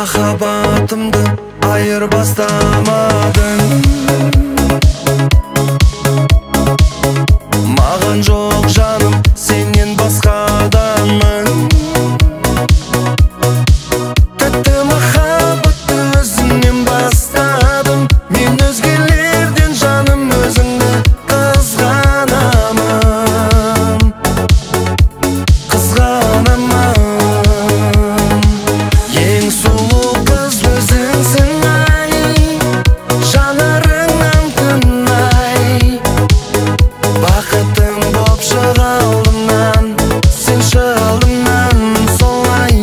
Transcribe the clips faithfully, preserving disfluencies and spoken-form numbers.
махаббатымды айырбастамадың. Маған жоқ жаным, сенен басқа адаммын. Тәтті махаббатты өзіңнен бастадым. Мен өзгелерден жаным өзіңді қызғанамын, қызғанамын. Ең сұлу қыз өзіңсің ай, жанарыңнан күн ай. Бақытым боп шыға алдымнан, сен алдымнан солай.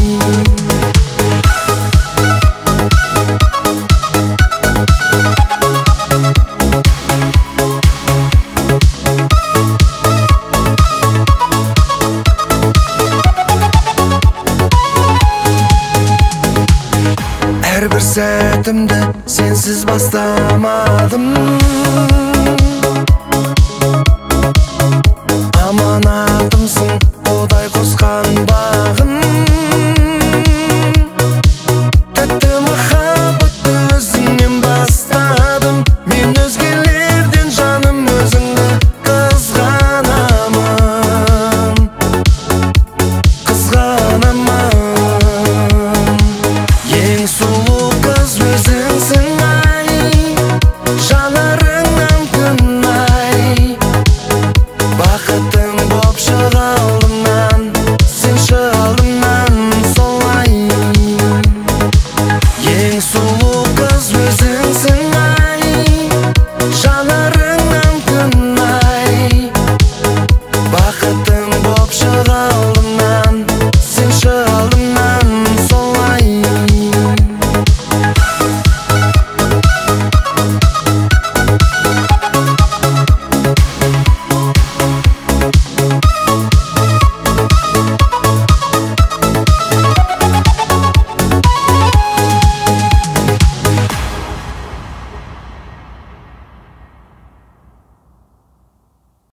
Әрбір сәтімді сенсіз бастамадым. Аманатымсың Құдай қосқан бағым. Тәтті махаббатты өзіңнен бастадым. Мен өзгелерден жаным өзіңді қызғанамын, қызғанамын. Ең сұлу қыз өзіңсің ай, жанарыңнан күн ай. Бақытым боп шыға алдымнан, сен алдымнан солай. Ең сұлу қыз өзіңсің ай, жанарыңнан күн ай. Бақытым